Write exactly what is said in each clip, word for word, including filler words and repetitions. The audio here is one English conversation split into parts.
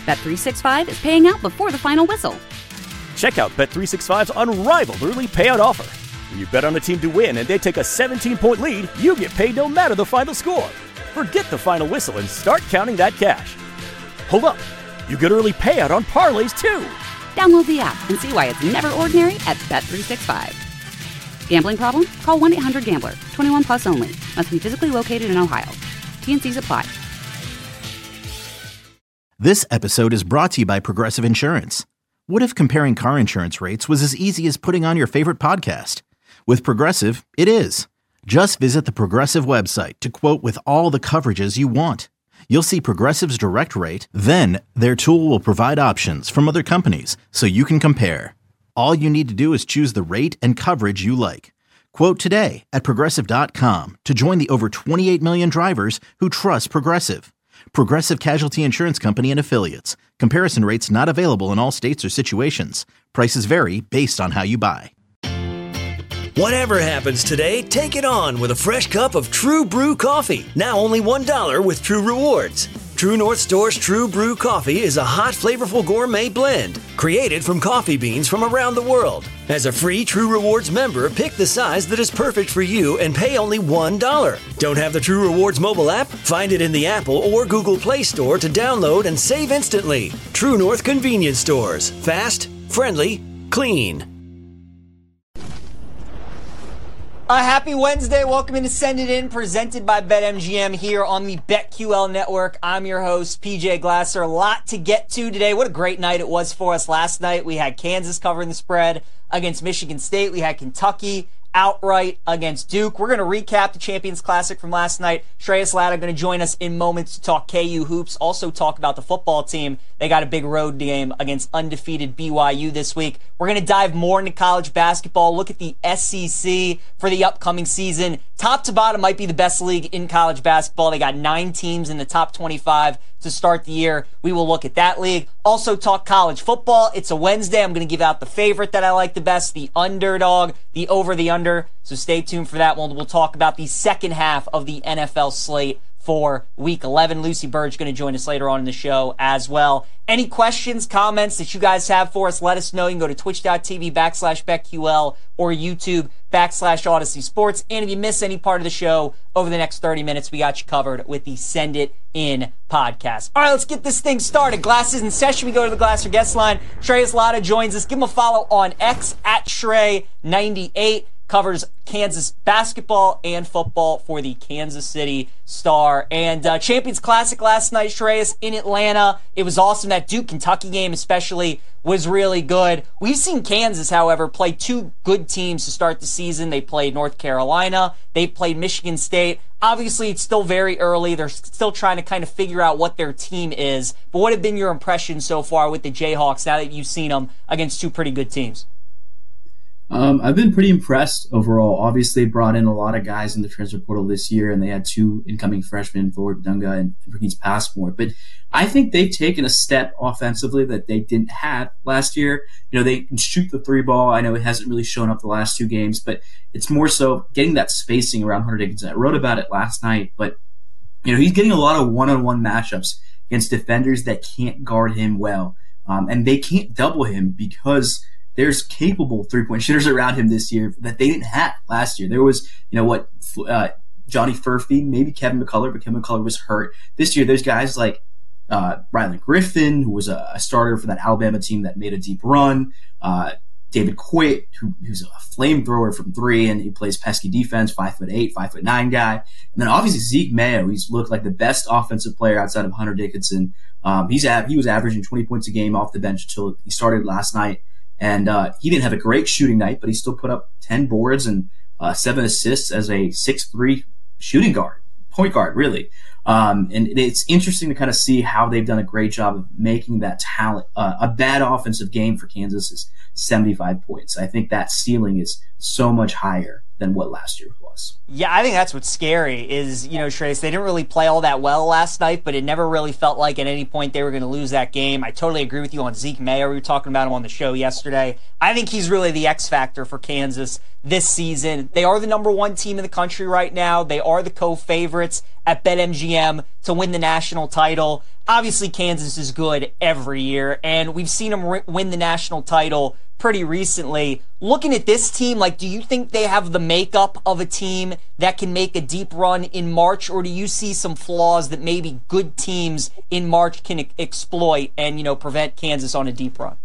Bet three sixty-five is paying out before the final whistle. Check out Bet three sixty-five's unrivaled early payout offer. When you bet on a team to win and they take a seventeen-point lead, you get paid no matter the final score. Forget the final whistle and start counting that cash. Hold up. You get early payout on parlays, too. Download the app and see why it's never ordinary at Bet three sixty-five. Gambling problem? Call one eight hundred gambler. twenty-one plus only. Must be physically located in Ohio. T N Cs apply. This episode is brought to you by Progressive Insurance. What if comparing car insurance rates was as easy as putting on your favorite podcast? With Progressive, it is. Just visit the Progressive website to quote with all the coverages you want. You'll see Progressive's direct rate, then their tool will provide options from other companies so you can compare. All you need to do is choose the rate and coverage you like. Quote today at Progressive dot com to join the over twenty-eight million drivers who trust Progressive. Progressive Casualty Insurance Company and Affiliates. Comparison rates not available in all states or situations. Prices vary based on how you buy. Whatever happens today, take it on with a fresh cup of True Brew coffee. Now only one dollar with True Rewards. True North Store's True Brew coffee is a hot, flavorful gourmet blend created from coffee beans from around the world. As a free True Rewards member, pick the size that is perfect for you and pay only one dollar. Don't have the True Rewards mobile app? Find it in the Apple or Google Play Store to download and save instantly. True North Convenience Stores. Fast, friendly, clean. A happy Wednesday. Welcome into Send It In, presented by BetMGM here on the BetQL Network. I'm your host, P J Glasser. A lot to get to today. What a great night it was for us last night. We had Kansas covering the spread against Michigan State. We had Kentucky outright against Duke. We're going to recap the Champions Classic from last night. Shreyas Laddha going to join us in moments to talk K U hoops. Also talk about the football team. They got a big road game against undefeated B Y U this week. We're going to dive more into college basketball, look at the S E C for the upcoming season. Top to bottom might be the best league in college basketball. They got nine teams in the top twenty-five to start the year. We will look at that league. Also talk college football. It's a Wednesday. I'm going to give out the favorite that I like the best, the underdog, the over the under. So stay tuned for that one. We'll talk about the second half of the N F L slate for week eleven. Lucy Bird's going to join us later on in the show as well. Any questions, comments that you guys have for us, let us know. You can go to twitch.tv backslash BetQL or YouTube backslash Odyssey Sports. And if you miss any part of the show over the next thirty minutes, we got you covered with the Send It In podcast. All right, let's get this thing started. Glasses in session. We go to the Glasser guest line. Shreyas Laddha joins us. Give him a follow on X at Shrey ninety-eight. Covers Kansas basketball and football for the Kansas City Star. And uh, Champions Classic last night, Shreyas, in Atlanta. It was awesome. That Duke-Kentucky game especially was really good. We've seen Kansas, however, play two good teams to start the season. They played North Carolina. They played Michigan State. Obviously, it's still very early. They're still trying to kind of figure out what their team is. But what have been your impressions so far with the Jayhawks now that you've seen them against two pretty good teams? Um, I've been pretty impressed overall. Obviously, they brought in a lot of guys in the transfer portal this year, and they had two incoming freshmen, Floyd Dunga and Verghese Passmore. But I think they've taken a step offensively that they didn't have last year. You know, they can shoot the three ball. I know it hasn't really shown up the last two games, but it's more so getting that spacing around Hunter Dickinson. I wrote about it last night, but you know, he's getting a lot of one-on-one matchups against defenders that can't guard him well, um, and they can't double him because there's capable three-point shooters around him this year that they didn't have last year. There was, you know, what, uh, Johnny Furphy, maybe Kevin McCullough, but Kevin McCullough was hurt. This year, there's guys like uh, Rylan Griffin, who was a, a starter for that Alabama team that made a deep run. Uh, David Quitt, who, who's a flamethrower from three, and he plays pesky defense, five foot eight, five foot nine guy. And then obviously Zeke Mayo, he's looked like the best offensive player outside of Hunter Dickinson. Um, he's av- he was averaging twenty points a game off the bench until he started last night. And uh, he didn't have a great shooting night, but he still put up ten boards and uh, seven assists as a six three shooting guard, point guard, really. Um, and it's interesting to kind of see how they've done a great job of making that talent. Uh, a bad offensive game for Kansas is seventy-five points. I think that ceiling is so much higher than what last year was. Yeah, I think that's what's scary is, you know, Trace, they didn't really play all that well last night, but it never really felt like at any point they were going to lose that game. I totally agree with you on Zeke Mayo. We were talking about him on the show yesterday. I think he's really the X factor for Kansas this season. They are the number one team in the country right now. They are the co-favorites at BetMGM to win the national title. Obviously, Kansas is good every year, and we've seen them win the national title pretty recently. Looking at this team, like, do you think they have the makeup of a team that can make a deep run in March, or do you see some flaws that maybe good teams in March can e- exploit and, you know, prevent Kansas on a deep run?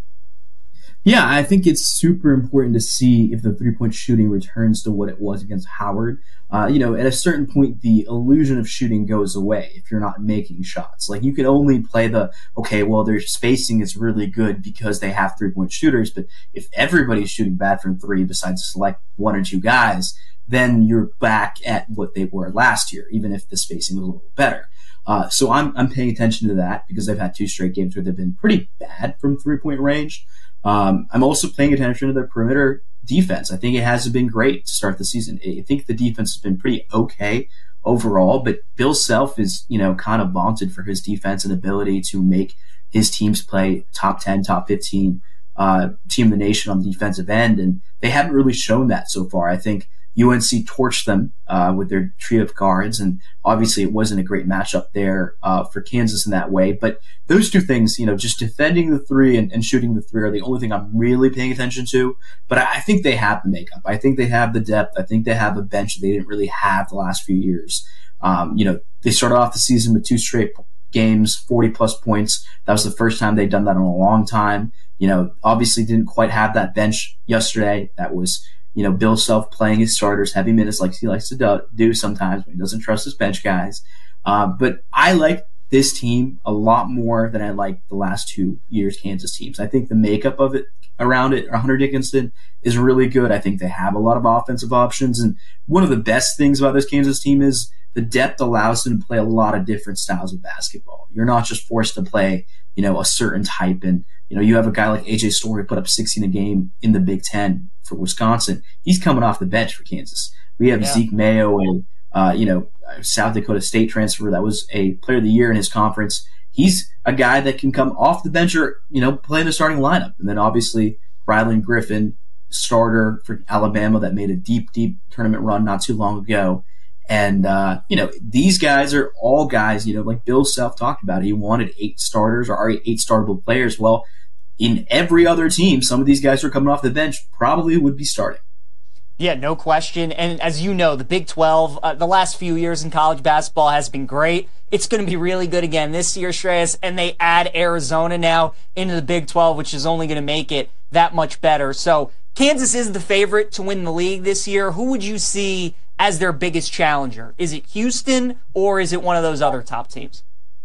Yeah, I think it's super important to see if the three-point shooting returns to what it was against Howard. Uh, you know, at a certain point, the illusion of shooting goes away if you're not making shots. Like, you can only play the, okay, well, their spacing is really good because they have three-point shooters, but if everybody's shooting bad from three besides select one or two guys, then you're back at what they were last year, even if the spacing was a little better. Uh, so I'm I'm paying attention to that because they've had two straight games where they've been pretty bad from three-point range. Um, I'm also paying attention to their perimeter defense. I think it hasn't been great to start the season. I think the defense has been pretty okay overall, but Bill Self is, you know, kind of vaunted for his defense and ability to make his teams play top ten, top fifteen uh, team in the nation on the defensive end, and they haven't really shown that so far. I think U N C torched them uh, with their trio of guards, and obviously it wasn't a great matchup there uh, for Kansas in that way. But those two things, you know, just defending the three and, and shooting the three are the only thing I'm really paying attention to. But I, I think they have the makeup. I think they have the depth. I think they have a bench that they didn't really have the last few years. Um, you know, they started off the season with two straight games, forty-plus points. That was the first time they'd done that in a long time. You know, obviously didn't quite have that bench yesterday. That was, you know, Bill Self playing his starters heavy minutes like he likes to do sometimes when he doesn't trust his bench guys. Uh, but I like this team a lot more than I like the last two years' Kansas teams. I think the makeup of it around it, Hunter Dickinson, is really good. I think they have a lot of offensive options. And one of the best things about this Kansas team is the depth allows them to play a lot of different styles of basketball. You're not just forced to play, you know, a certain type. And, you know, you have a guy like A J Story put up sixteen a game in the Big Ten for Wisconsin. He's coming off the bench for Kansas. We have yeah. Zeke Mayo, and uh, you know, South Dakota State transfer that was a player of the year in his conference. He's a guy that can come off the bench or, you know, play in the starting lineup. And then obviously Rylan Griffin, starter for Alabama that made a deep, deep tournament run not too long ago. And, uh, you know, these guys are all guys, you know, like Bill Self talked about. He wanted eight starters or eight startable players. Well, in every other team, some of these guys who are coming off the bench probably would be starting. Yeah, no question. And as you know, the Big twelve, uh, the last few years in college basketball has been great. It's going to be really good again this year, Shreyas. And they add Arizona now into the Big twelve, which is only going to make it that much better. So Kansas is the favorite to win the league this year. Who would you see as their biggest challenger? Is it Houston or is it one of those other top teams?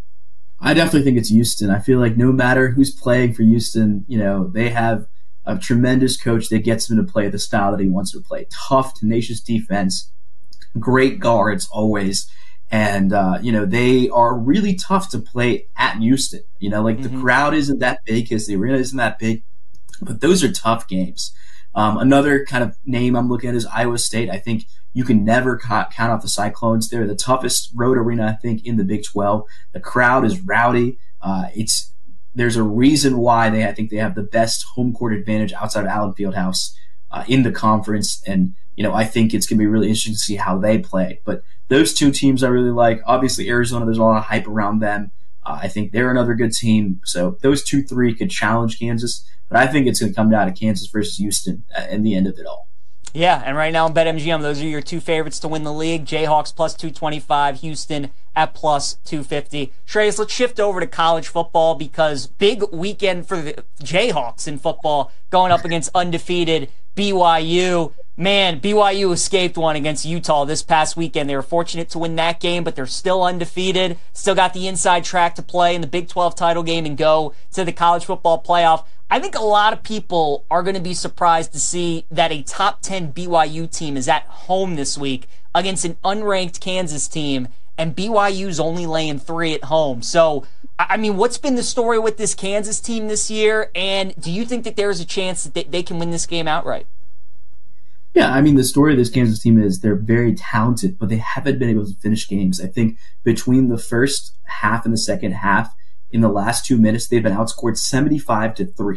I definitely think it's Houston. I feel like no matter who's playing for Houston, you know, they have a tremendous coach that gets him to play the style that he wants to play. Tough, tenacious defense, great guards always. And, uh, you know, they are really tough to play at Houston. You know, like mm-hmm. the crowd isn't that big because the arena isn't that big, but those are tough games. Um, another kind of name I'm looking at is Iowa State. I think you can never count out the Cyclones. They're the toughest road arena, I think, in the Big twelve. The crowd is rowdy. Uh, it's There's a reason why they I think they have the best home court advantage outside of Allen Fieldhouse uh, in the conference. And, you know, I think it's going to be really interesting to see how they play. But those two teams I really like. Obviously, Arizona, there's a lot of hype around them. Uh, I think they're another good team. So those two, three could challenge Kansas. But I think it's going to come down to Kansas versus Houston uh, in the end of it all. Yeah, and right now in BetMGM, those are your two favorites to win the league. Jayhawks plus two twenty-five, Houston at plus two fifty. Shreyas, let's shift over to college football because big weekend for the Jayhawks in football going up against undefeated B Y U. Man, B Y U escaped one against Utah this past weekend. They were fortunate to win that game, but they're still undefeated. Still got the inside track to play in the Big twelve title game and go to the college football playoff. I think a lot of people are going to be surprised to see that a top ten B Y U team is at home this week against an unranked Kansas team, and B Y U's only laying three at home. So, I mean, what's been the story with this Kansas team this year, and do you think that there's a chance that they can win this game outright? Yeah, I mean, the story of this Kansas team is they're very talented, but they haven't been able to finish games. I think between the first half and the second half, in the last two minutes, they've been outscored seventy-five to three.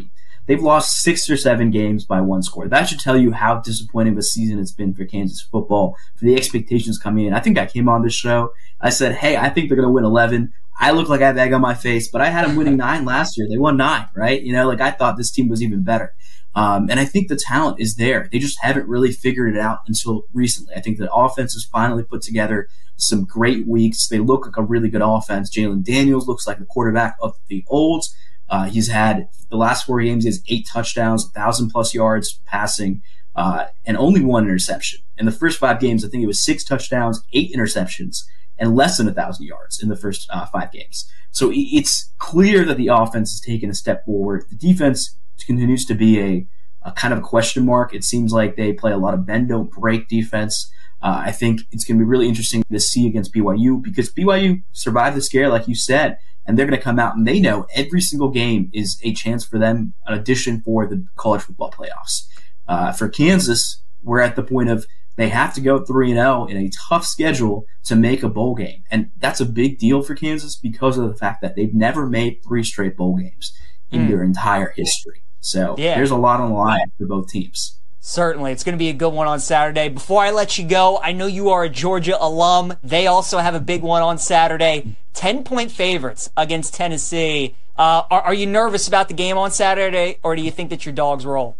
they've lost six or seven games by one score. That should tell you how disappointing of a season it's been for Kansas football, for the expectations coming in. I think I came on this show. I said, hey, I think they're going to win eleven. I look like I have egg on my face, but I had them winning nine last year. They won nine, right? You know, like I thought this team was even better. Um, and I think the talent is there. They just haven't really figured it out until recently. I think the offense has finally put together some great weeks. They look like a really good offense. Jalen Daniels looks like the quarterback of the old. Uh, he's had the last four games, he has eight touchdowns, one thousand plus yards passing, uh, and only one interception. In the first five games, I think it was six touchdowns, eight interceptions, and less than one thousand yards in the first uh, five games. So it's clear that the offense has taken a step forward. The defense continues to be a, a kind of a question mark. It seems like they play a lot of bend, don't break defense. Uh, I think it's going to be really interesting to see against B Y U because B Y U survived the scare, like you said, and they're going to come out and they know every single game is a chance for them, an addition for the college football playoffs. Uh, for Kansas, we're at the point of they have to go three and oh in a tough schedule to make a bowl game. And that's a big deal for Kansas because of the fact that they've never made three straight bowl games in mm. their entire history. So yeah. There's a lot on the line for both teams. Certainly. It's going to be a good one on Saturday. Before I let you go, I know you are a Georgia alum. They also have a big one on Saturday. ten-point favorites against Tennessee. Uh, are, are you nervous about the game on Saturday, or do you think that your dogs roll?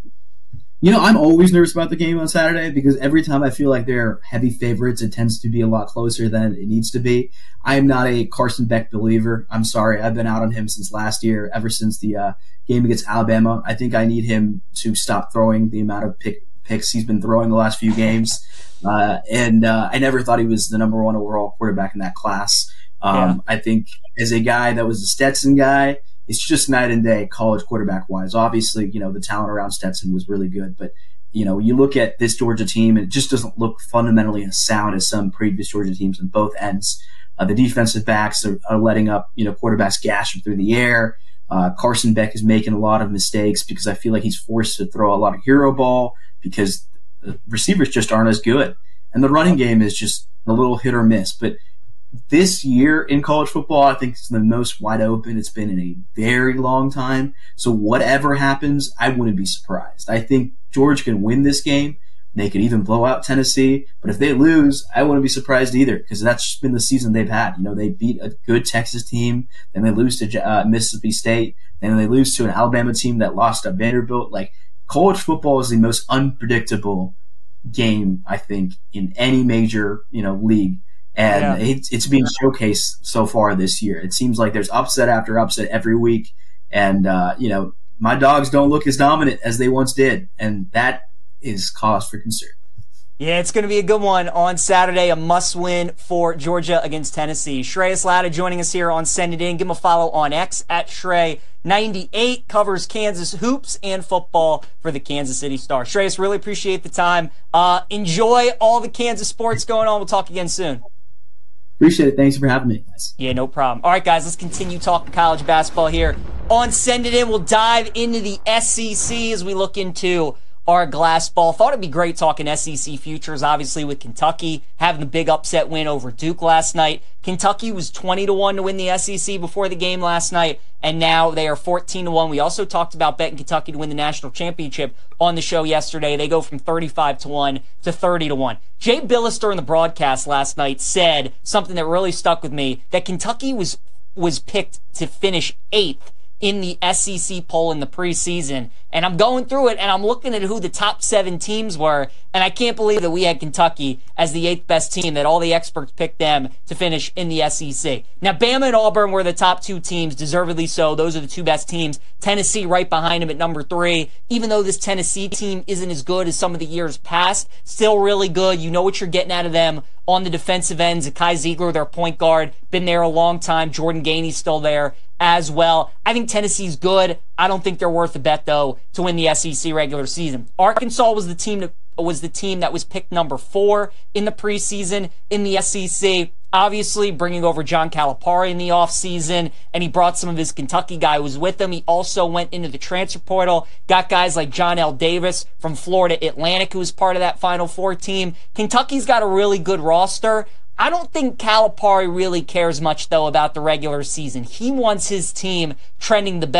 You know, I'm always nervous about the game on Saturday because every time I feel like they're heavy favorites, it tends to be a lot closer than it needs to be. I am not a Carson Beck believer. I'm sorry. I've been out on him since last year, ever since the uh, game against Alabama. I think I need him to stop throwing the amount of pick, picks he's been throwing the last few games. Uh, and uh, I never thought he was the number one overall quarterback in that class. Um, yeah. I think as a guy that was a Stetson guy, it's just night and day college quarterback-wise. Obviously, you know, the talent around Stetson was really good. But, you know, you look at this Georgia team, and it just doesn't look fundamentally as sound as some previous Georgia teams on both ends. Uh, the defensive backs are, are letting up, you know, quarterbacks gashing through the air. Uh, Carson Beck is making a lot of mistakes because I feel like he's forced to throw a lot of hero ball because the receivers just aren't as good. And the running game is just a little hit or miss. But this year in college football, I think it's the most wide open it's been in a very long time. So whatever happens, I wouldn't be surprised. I think Georgia can win this game. They could even blow out Tennessee. But if they lose, I wouldn't be surprised either because that's just been the season they've had. You know, they beat a good Texas team, then they lose to uh, Mississippi State, then they lose to an Alabama team that lost to Vanderbilt. Like, college football is the most unpredictable game, I think, in any major, you know, league. And yeah. it's, it's being showcased so far this year. It seems like there's upset after upset every week. And, uh, you know, my dogs don't look as dominant as they once did. And that is cause for concern. Yeah, it's going to be a good one on Saturday. A must-win for Georgia against Tennessee. Shreyas Laddha joining us here on Send It In. Give him a follow on X at Shrey ninety-eight. Covers Kansas hoops and football for the Kansas City Star. Shreyas, really appreciate the time. Uh, enjoy all the Kansas sports going on. We'll talk again soon. Appreciate it. Thanks for having me, guys. Yeah, no problem. All right, guys, let's continue talking college basketball here on Send It In. We'll dive into the S E C as we look into our glass ball. Thought it'd be great talking S E C futures, obviously, with Kentucky having the big upset win over Duke last night. Kentucky was twenty to one to win the S E C before the game last night, and now they are fourteen to one. We also talked about betting Kentucky to win the national championship on the show yesterday. They go from thirty-five to one to thirty to one. Jay Billis during the broadcast last night said something that really stuck with me, that Kentucky was was picked to finish eighth in the S E C poll in the preseason. And I'm going through it, and I'm looking at who the top seven teams were, and I can't believe that we had Kentucky as the eighth best team, that all the experts picked them to finish in the S E C. Now, Bama and Auburn were the top two teams, deservedly so. Those are the two best teams. Tennessee right behind them at number three. Even though this Tennessee team isn't as good as some of the years past, still really good. You know what you're getting out of them on the defensive end. Zakai Ziegler, their point guard, been there a long time. Jordan Gainey's still there as well. I think Tennessee's good. I don't think they're worth a bet, though, to win the S E C regular season. Arkansas was the team that was the team that was picked number four in the preseason in the S E C. Obviously, bringing over John Calipari in the offseason, and he brought some of his Kentucky guy who was with him. He also went into the transfer portal, got guys like John L. Davis from Florida Atlantic, who was part of that Final Four team. Kentucky's got a really good roster. I don't think Calipari really cares much, though, about the regular season. He wants his team trending the best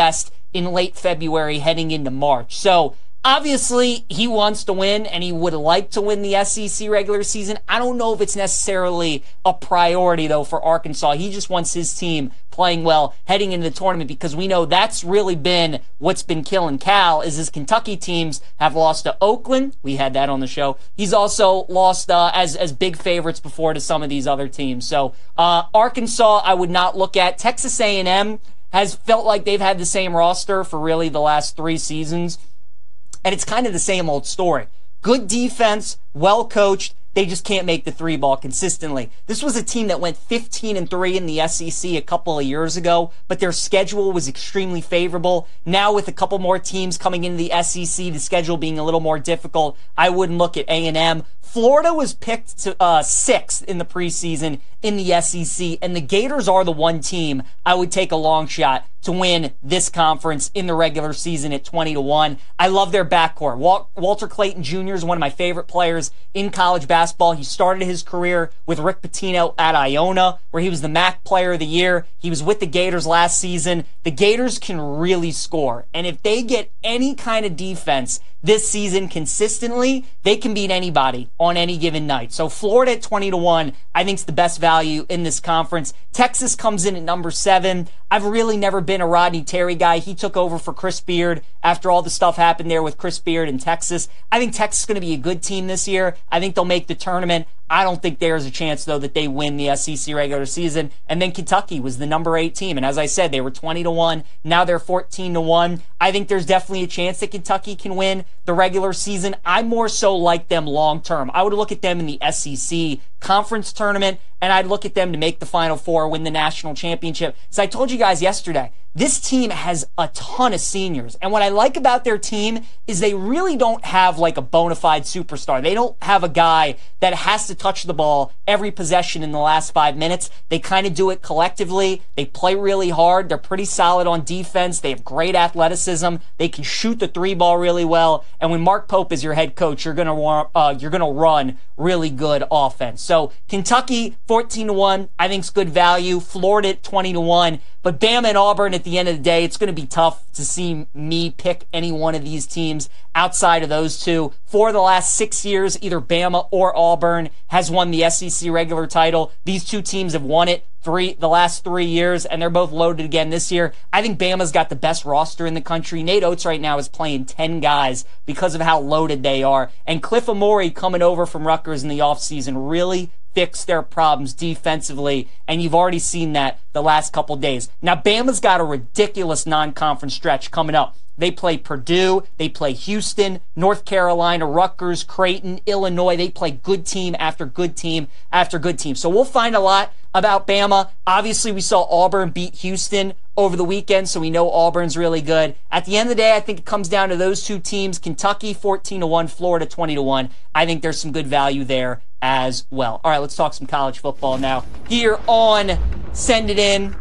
in late February heading into March. So obviously, he wants to win, and he would like to win the S E C regular season. I don't know if it's necessarily a priority, though, for Arkansas. He just wants his team playing well heading into the tournament, because we know that's really been what's been killing Cal, is his Kentucky teams have lost to Oakland. We had that on the show. He's also lost uh, as, as big favorites before to some of these other teams. So uh, Arkansas, I would not look at. Texas A and M has felt like they've had the same roster for really the last three seasons. And it's kind of the same old story. Good defense, well coached. They just can't make the three ball consistently. This was a team that went fifteen and three in the S E C a couple of years ago, but their schedule was extremely favorable. Now with a couple more teams coming into the S E C, the schedule being a little more difficult, I wouldn't look at A and M. Florida was picked to uh, sixth in the preseason in the S E C, and the Gators are the one team I would take a long shot to win this conference in the regular season at twenty to one. I love their backcourt. Wal- Walter Clayton Junior is one of my favorite players in college basketball. He started his career with Rick Pitino at Iona, where he was the M A C Player of the Year. He was with the Gators last season. The Gators can really score, and if they get any kind of defense this season consistently, they can beat anybody on any given night. So Florida at twenty to one, I think is the best value in this conference. Texas comes in at number seven. I've really never been a Rodney Terry guy. He took over for Chris Beard after all the stuff happened there with Chris Beard in Texas. I think Texas is going to be a good team this year. I think they'll make the tournament. I don't think there's a chance, though, that they win the S E C regular season. And then Kentucky was the number eight team. And as I said, they were twenty to one. Now they're fourteen to one. I think there's definitely a chance that Kentucky can win the regular season. I more so like them long term. I would look at them in the S E C conference tournament, and I'd look at them to make the Final Four, win the national championship. So I told you guys yesterday, this team has a ton of seniors. And what I like about their team is they really don't have like a bona fide superstar. They don't have a guy that has to touch the ball every possession in the last five minutes. They kind of do it collectively. They play really hard. They're pretty solid on defense. They have great athleticism. They can shoot the three ball really well. And when Mark Pope is your head coach, you're gonna uh, you're gonna run really good offense. So Kentucky fourteen to one, I think is good value. Florida at twenty to one. But Bama and Auburn, at the end of the day, it's going to be tough to see me pick any one of these teams outside of those two. For the last six years, either Bama or Auburn has won the S E C regular title. These two teams have won it three the last three years, and they're both loaded again this year. I think Bama's got the best roster in the country. Nate Oates right now is playing ten guys because of how loaded they are. And Cliff Amore coming over from Rutgers in the offseason really fix their problems defensively, and you've already seen that the last couple days. Now, Bama's got a ridiculous non-conference stretch coming up. They play Purdue, they play Houston, North Carolina, Rutgers, Creighton, Illinois. They play good team after good team after good team. So we'll find a lot about Bama. Obviously, we saw Auburn beat Houston over the weekend, so we know Auburn's really good. At the end of the day, I think it comes down to those two teams, Kentucky fourteen to one, Florida twenty to one. I think there's some good value there as well. All right, let's talk some college football now here on Send It In.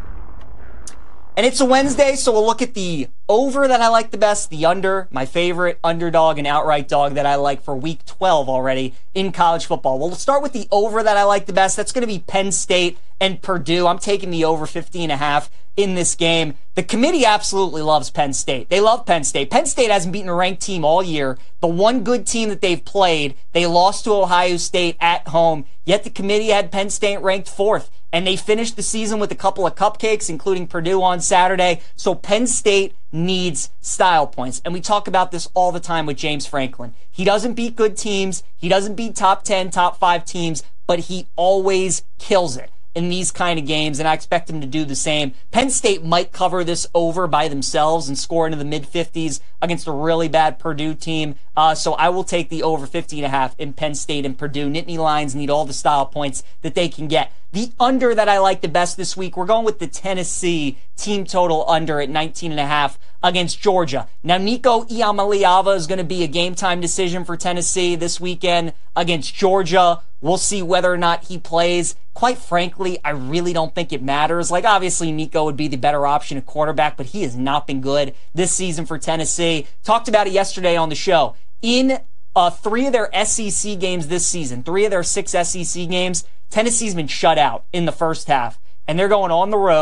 And it's a Wednesday, so we'll look at the over that I like the best, the under, my favorite underdog and outright dog that I like for week twelve already in college football. We'll start with the over that I like the best. That's going to be Penn State and Purdue. I'm taking the over fifty and a half in this game. The committee absolutely loves Penn State. They love Penn State. Penn State hasn't beaten a ranked team all year. The one good team that they've played, they lost to Ohio State at home, yet the committee had Penn State ranked fourth. And they finished the season with a couple of cupcakes, including Purdue on Saturday. So Penn State needs style points. And we talk about this all the time with James Franklin. He doesn't beat good teams. He doesn't beat top ten, top five teams, but he always kills it in these kind of games, and I expect him to do the same. Penn State might cover this over by themselves and score into the mid-fifties against a really bad Purdue team. Uh, so I will take the over fifty and a half in Penn State and Purdue. Nittany Lions need all the style points that they can get. The under that I like the best this week, we're going with the Tennessee team total under at nineteen and a half against Georgia. Now, Nico Iamaleava is going to be a game-time decision for Tennessee this weekend against Georgia. We'll see whether or not he plays. Quite frankly, I really don't think it matters. Like, obviously, Nico would be the better option at quarterback, but he has not been good this season for Tennessee. Talked about it yesterday on the show. In uh, three of their S E C games this season, three of their six S E C games, Tennessee's been shut out in the first half. And they're going on the road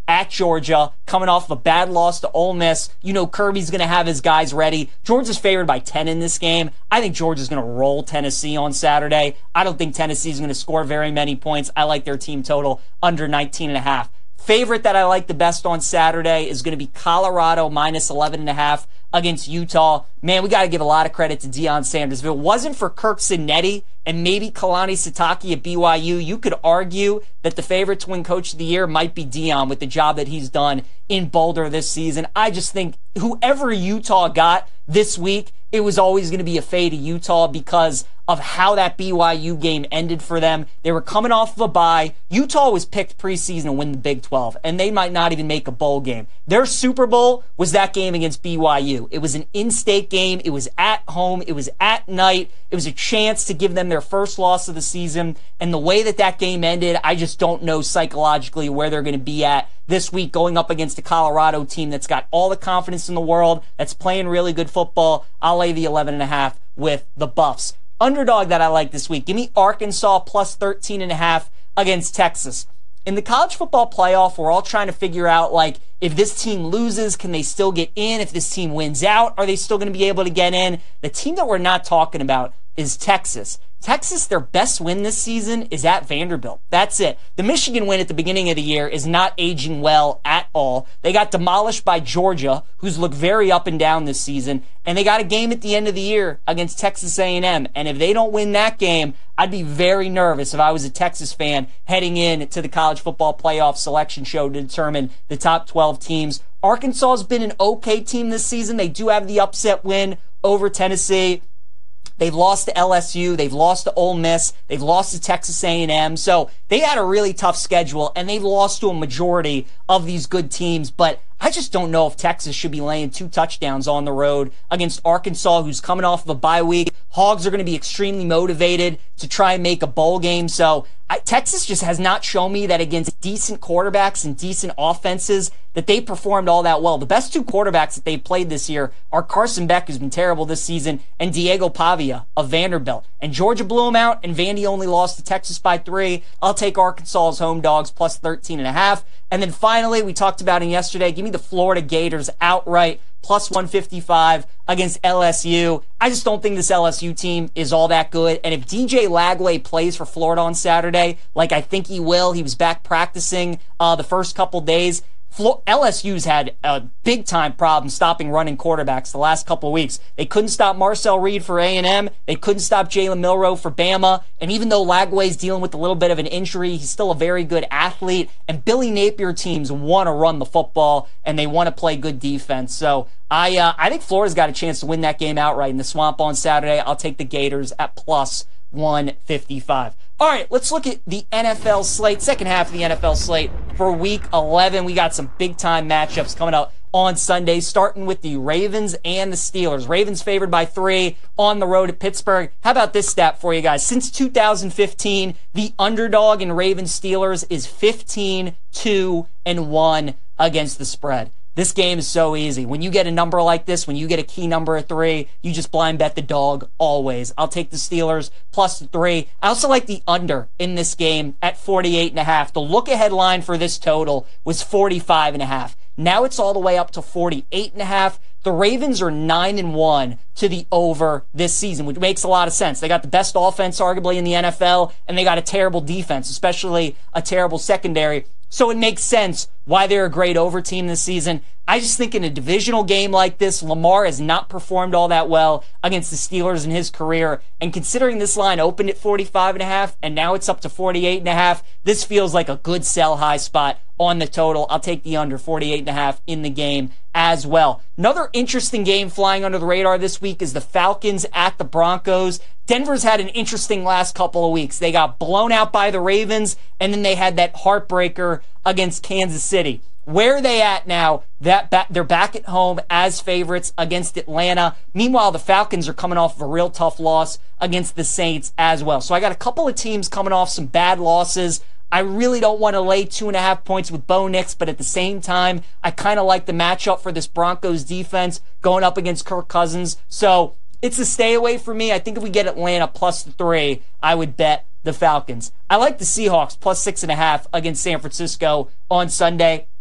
at Georgia, coming off of a bad loss to Ole Miss. You know Kirby's going to have his guys ready. Georgia's favored by ten in this game. I think Georgia's going to roll Tennessee on Saturday. I don't think Tennessee's going to score very many points. I like their team total under nineteen and a half. Favorite that I like the best on Saturday is going to be Colorado minus eleven and a half against Utah. Man, we got to give a lot of credit to Deion Sanders. If it wasn't for Kirk Cinetti and maybe Kalani Sitake at B Y U, you could argue that the favorite to win Coach of the Year might be Deion with the job that he's done in Boulder this season. I just think whoever Utah got this week, it was always going to be a fade to Utah because of how that B Y U game ended for them. They were coming off of a bye. Utah was picked preseason to win the Big twelve, and they might not even make a bowl game. Their Super Bowl was that game against B Y U. It was an in-state game. It was at home. It was at night. It was a chance to give them their first loss of the season, and the way that that game ended, I just don't know psychologically where they're going to be at this week going up against a Colorado team that's got all the confidence in the world, that's playing really good football. I'll lay the eleven and a half with the Buffs. Underdog that I like this week, give me Arkansas plus thirteen and a half against Texas. In the college football playoff, we're all trying to figure out, like, if this team loses, can they still get in? If this team wins out, are they still going to be able to get in? The team that we're not talking about is Texas. Texas, their best win this season is at Vanderbilt. That's it. The Michigan win at the beginning of the year is not aging well at all. They got demolished by Georgia, who's looked very up and down this season, and they got a game at the end of the year against Texas A and M. And if they don't win that game, I'd be very nervous if I was a Texas fan heading in to the college football playoff selection show to determine the top twelve teams. Arkansas has been an okay team this season. They do have the upset win over Tennessee. They've lost to L S U. They've lost to Ole Miss. They've lost to Texas A and M. So they had a really tough schedule, and they've lost to a majority of these good teams. But I just don't know if Texas should be laying two touchdowns on the road against Arkansas, who's coming off of a bye week. Hogs are going to be extremely motivated to try and make a bowl game. So I, Texas just has not shown me that against decent quarterbacks and decent offenses that they performed all that well. The best two quarterbacks that they've played this year are Carson Beck, who's been terrible this season, and Diego Pavia of Vanderbilt. And Georgia blew them out, and Vandy only lost to Texas by three. I'll take Arkansas's home dogs plus thirteen and a half. And then finally, we talked about him yesterday. Give me the Florida Gators outright plus one fifty-five against L S U. I just don't think this L S U team is all that good. And if D J Lagway plays for Florida on Saturday, like I think he will, he was back practicing uh, the first couple days. L S U's had a big-time problem stopping running quarterbacks the last couple of weeks. They couldn't stop Marcel Reed for A and M. They couldn't stop Jalen Milroe for Bama. And even though Lagway's dealing with a little bit of an injury, he's still a very good athlete. And Billy Napier teams want to run the football, and they want to play good defense. So I uh, I think Florida's got a chance to win that game outright in the Swamp on Saturday. I'll take the Gators at plus one fifty-five. All right, let's look at the N F L slate, second half of the N F L slate for week eleven. We got some big-time matchups coming up on Sunday, starting with the Ravens and the Steelers. Ravens favored by three on the road at Pittsburgh. How about this stat for you guys? Since two thousand fifteen, the underdog in Ravens Steelers is fifteen two and one against the spread. This game is so easy. When you get a number like this, when you get a key number of three, you just blind bet the dog always. I'll take the Steelers plus the three. I also like the under in this game at forty-eight and a half. The look-ahead line for this total was forty-five and a half. Now it's all the way up to forty-eight and a half. The Ravens are nine and one to the over this season, which makes a lot of sense. They got the best offense arguably in the N F L, and they got a terrible defense, especially a terrible secondary. So it makes sense why they're a great over team this season. I just think in a divisional game like this, Lamar has not performed all that well against the Steelers in his career. And considering this line opened at forty-five and a half and now it's up to forty-eight and a half, this feels like a good sell high spot on the total. I'll take the under forty-eight and a half in the game as well. Another interesting game flying under the radar this week is the Falcons at the Broncos. Denver's had an interesting last couple of weeks. They got blown out by the Ravens, and then they had that heartbreaker against Kansas City. Where are they at now? That ba- they're back at home as favorites against Atlanta. Meanwhile, the Falcons are coming off of a real tough loss against the Saints as well. So I got a couple of teams coming off some bad losses. I really don't want to lay two and a half points with Bo Nix, but at the same time, I kind of like the matchup for this Broncos defense going up against Kirk Cousins. So it's a stay away for me. I think if we get Atlanta plus the three, I would bet the Falcons. I like the Seahawks plus six and a half against San Francisco on Sunday.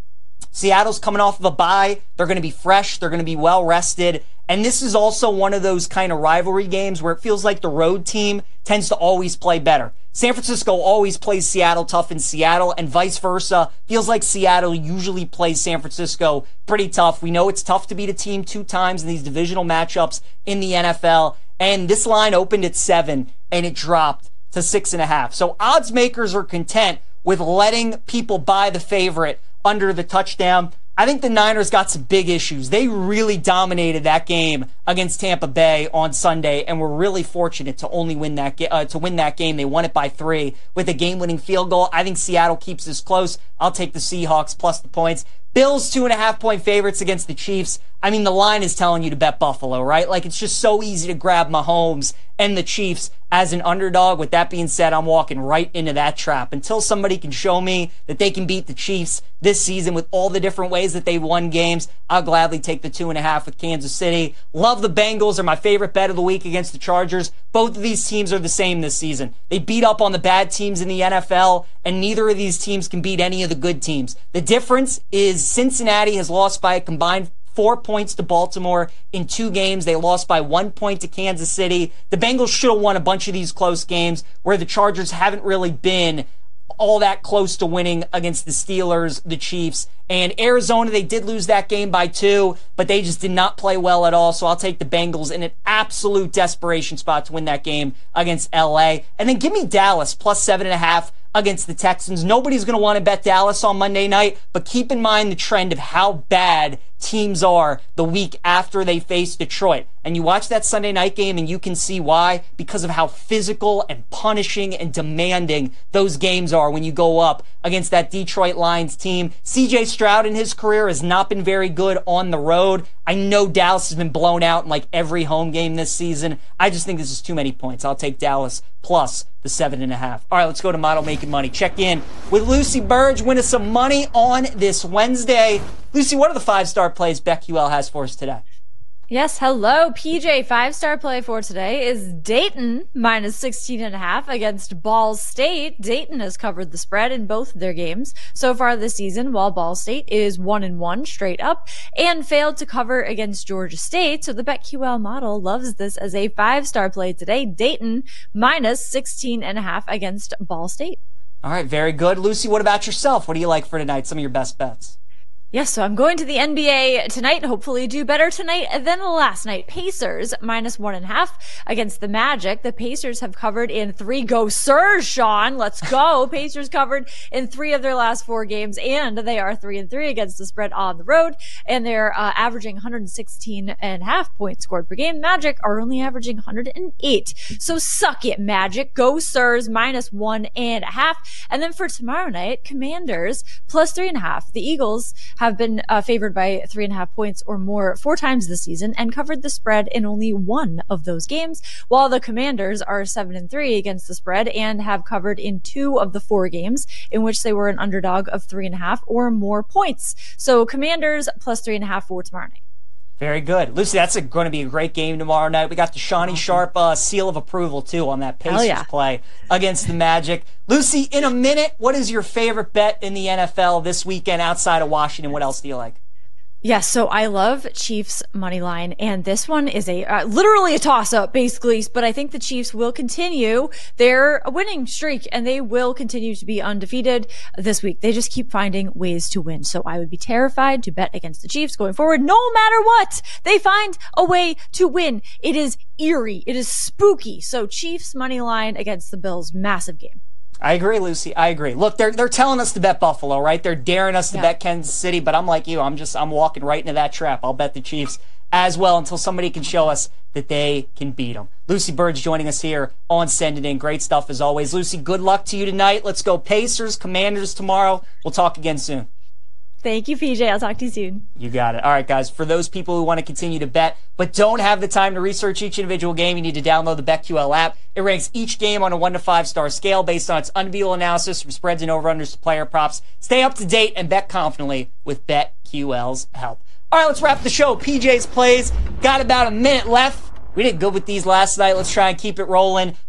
Seattle's coming off of a bye. They're going to be fresh. They're going to be well rested. And this is also one of those kind of rivalry games where it feels like the road team tends to always play better. San Francisco always plays Seattle tough in Seattle, and vice versa. Feels like Seattle usually plays San Francisco pretty tough. We know it's tough to beat a team two times in these divisional matchups in the N F L. And this line opened at seven, and it dropped to six and a half. So odds makers are content with letting people buy the favorite under the touchdown. I think the Niners got some big issues. They really dominated that game against Tampa Bay on Sunday, and were really fortunate to only win that ga- uh, to win that game. They won it by three with a game-winning field goal. I think Seattle keeps this close. I'll take the Seahawks plus the points. Bills two and a half point favorites against the Chiefs. I mean, the line is telling you to bet Buffalo, right? Like, it's just so easy to grab Mahomes and the Chiefs as an underdog. With that being said, I'm walking right into that trap. Until somebody can show me that they can beat the Chiefs this season with all the different ways that they've won games, I'll gladly take the two and a half with Kansas City. Love the Bengals. Are my favorite bet of the week against the Chargers. Both of these teams are the same this season. They beat up on the bad teams in the N F L, and neither of these teams can beat any of the good teams. The difference is Cincinnati has lost by a combined four points to Baltimore in two games. They lost by one point to Kansas City. The Bengals should have won a bunch of these close games where the Chargers haven't really been all that close to winning against the Steelers, the Chiefs, and Arizona. They did lose that game by two, but they just did not play well at all. So I'll take the Bengals in an absolute desperation spot to win that game against L A. And then give me Dallas plus seven and a half against the Texans. Nobody's going to want to bet Dallas on Monday night, but keep in mind the trend of how bad teams are the week after they face Detroit. And you watch that Sunday night game and you can see why, because of how physical and punishing and demanding those games are when you go up against that Detroit Lions team. C J Stroud in his career has not been very good on the road. I know Dallas has been blown out in like every home game this season. I just think this is too many points. I'll take Dallas plus the seven and a half. All right, let's go to Model Making Money. Check in with Lucy Burge. Win us some money on this Wednesday. Lucy, what are the five-star plays BetQL has for us today? Yes, hello, P J. Five-star play for today is Dayton minus sixteen and a half against Ball State. Dayton has covered the spread in both of their games so far this season, while Ball State is one and one straight up and failed to cover against Georgia State. So the BetQL model loves this as a five-star play today. Dayton minus sixteen and a half against Ball State. All right, very good. Lucy, what about yourself? What do you like for tonight? Some of your best bets. Yes, so I'm going to the N B A tonight. Hopefully do better tonight than last night. Pacers minus one and a half against the Magic. The Pacers have covered in three. Go Sirs, Sean. Let's go. Pacers covered in three of their last four games, and they are three and three against the spread on the road, and they're uh, averaging one hundred sixteen and a half points scored per game. Magic are only averaging one hundred eight. So suck it, Magic. Go Sirs minus one and a half. And then for tomorrow night, Commanders plus three and a half. The Eagles have been uh, favored by three and a half points or more four times this season and covered the spread in only one of those games, while the Commanders are seven and three against the spread and have covered in two of the four games in which they were an underdog of three and a half or more points. So Commanders plus three and a half for tomorrow night. Very good. Lucy, that's a, going to be a great game tomorrow night. We got the Shawnee Sharp uh, seal of approval, too, on that Pacers yeah. play against the Magic. Lucy, in a minute, what is your favorite bet in the N F L this weekend outside of Washington? What else do you like? Yes, so I love Chiefs money line, and this one is a uh, literally a toss-up, basically. But I think the Chiefs will continue their winning streak, and they will continue to be undefeated this week. They just keep finding ways to win. So I would be terrified to bet against the Chiefs going forward. No matter what, they find a way to win. It is eerie. It is spooky. So Chiefs money line against the Bills, massive game. I agree, Lucy. I agree. Look, they're they're telling us to bet Buffalo, right? They're daring us to yeah. bet Kansas City, but I'm like you. I'm just I'm walking right into that trap. I'll bet the Chiefs as well until somebody can show us that they can beat them. Lucy Burge joining us here on Send It In. Great stuff as always. Lucy, good luck to you tonight. Let's go Pacers, Commanders tomorrow. We'll talk again soon. Thank you, P J. I'll talk to you soon. You got it. All right, guys. For those people who want to continue to bet but don't have the time to research each individual game, you need to download the BetQL app. It ranks each game on a one to five star scale based on its unbeatable analysis from spreads and over-unders to player props. Stay up to date and bet confidently with BetQL's help. All right, let's wrap the show. P J's plays. Got about a minute left. We did good with these last night. Let's try and keep it rolling.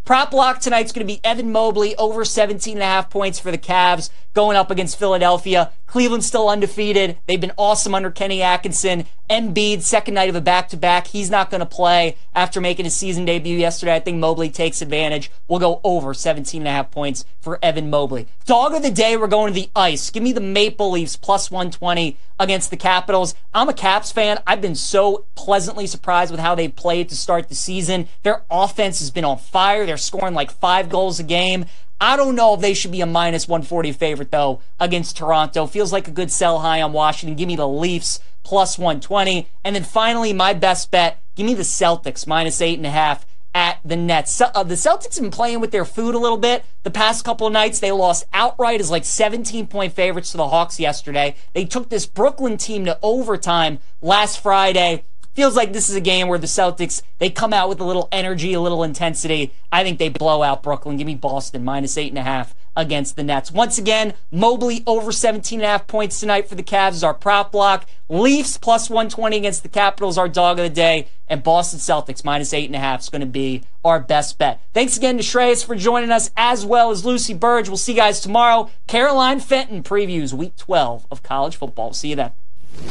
Prop block tonight's going to be Evan Mobley over seventeen and a half points for the Cavs going up against Philadelphia. Cleveland's still undefeated. They've been awesome under Kenny Atkinson. Embiid, second night of a back-to-back. He's not going to play after making his season debut yesterday. I think Mobley takes advantage. We'll go over seventeen and a half points for Evan Mobley. Dog of the day, we're going to the ice. Give me the Maple Leafs plus one twenty against the Capitals. I'm a Caps fan. I've been so pleasantly surprised with how they've played to start the season. Their offense has been on fire. They're scoring like five goals a game. I don't know if they should be a minus one forty favorite, though, against Toronto. Feels like a good sell high on Washington. Give me the Leafs plus one twenty. And then finally, my best bet, give me the Celtics minus eight and a half at the Nets. So, uh, the Celtics have been playing with their food a little bit the past couple of nights. They lost outright as like seventeen-point favorites to the Hawks yesterday. They took this Brooklyn team to overtime last Friday. Feels like this is a game where the Celtics, they come out with a little energy, a little intensity. I think they blow out Brooklyn. Give me Boston minus eight and a half against the Nets. Once again, Mobley over seventeen and a half points tonight for the Cavs is our prop block. Leafs plus one twenty against the Capitals, our dog of the day. And Boston Celtics minus eight and a half is going to be our best bet. Thanks again to Shreyas for joining us, as well as Lucy Burge. We'll see you guys tomorrow. Caroline Fenton previews week twelve of college football. We'll see you then.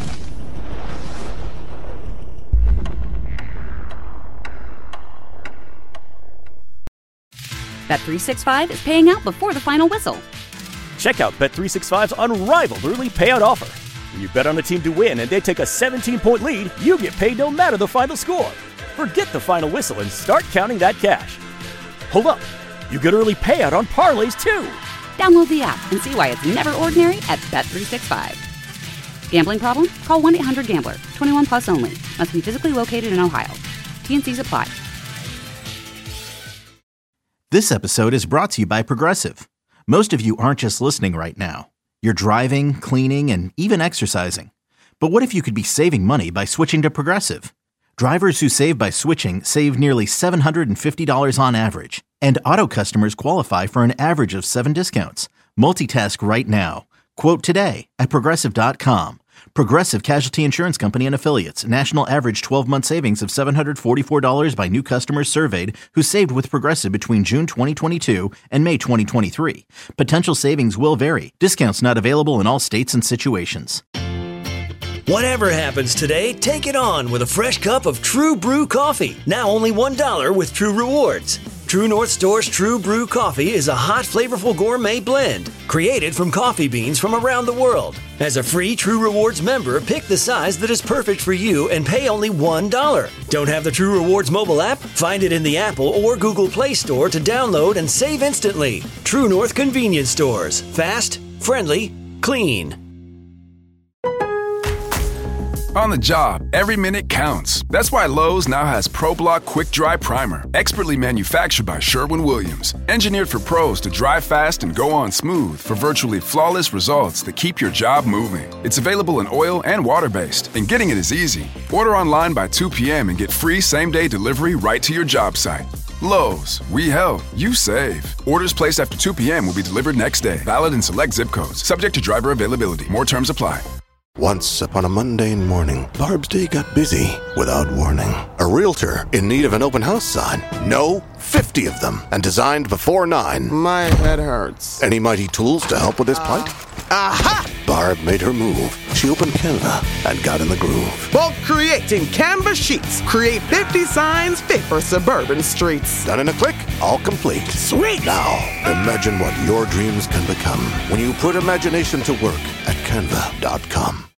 Bet three sixty-five is paying out before the final whistle. Check out Bet three sixty-five's unrivaled early payout offer. When you bet on a team to win and they take a seventeen-point lead, you get paid no matter the final score. Forget the final whistle and start counting that cash. Hold up. You get early payout on parlays, too. Download the app and see why it's never ordinary at Bet three sixty-five. Gambling problem? Call one eight hundred gambler. twenty-one plus only. Must be physically located in Ohio. T N Cs apply. This episode is brought to you by Progressive. Most of you aren't just listening right now. You're driving, cleaning, and even exercising. But what if you could be saving money by switching to Progressive? Drivers who save by switching save nearly seven hundred fifty dollars on average. And auto customers qualify for an average of seven discounts. Multitask right now. Quote today at Progressive dot com. Progressive Casualty Insurance Company and Affiliates. National average twelve-month savings of seven hundred forty-four dollars by new customers surveyed who saved with Progressive between June twenty twenty-two and May twenty twenty-three. Potential savings will vary. Discounts not available in all states and situations. Whatever happens today, take it on with a fresh cup of True Brew coffee. Now only one dollar with True Rewards. True North Store's True Brew Coffee is a hot, flavorful gourmet blend created from coffee beans from around the world. As a free True Rewards member, pick the size that is perfect for you and pay only one dollar. Don't have the True Rewards mobile app? Find it in the Apple or Google Play Store to download and save instantly. True North Convenience Stores. Fast, friendly, clean. On the job, every minute counts. That's why Lowe's now has ProBlock Quick Dry Primer, expertly manufactured by Sherwin-Williams. Engineered for pros to dry fast and go on smooth for virtually flawless results that keep your job moving. It's available in oil and water-based, and getting it is easy. Order online by two p.m. and get free same-day delivery right to your job site. Lowe's, we help, you save. Orders placed after two p.m. will be delivered next day. Valid in select zip codes. Subject to driver availability. More terms apply. Once upon a mundane morning, Barb's day got busy without warning. A realtor in need of an open house sign. No, fifty of them, and designed before nine. My head hurts. Any mighty tools to help with his plight? Aha! Barb made her move. She opened Canva and got in the groove. Bulk creating Canva sheets. Create fifty signs fit for suburban streets. Done in a click, all complete. Sweet! Now, imagine what your dreams can become when you put imagination to work at Canva dot com.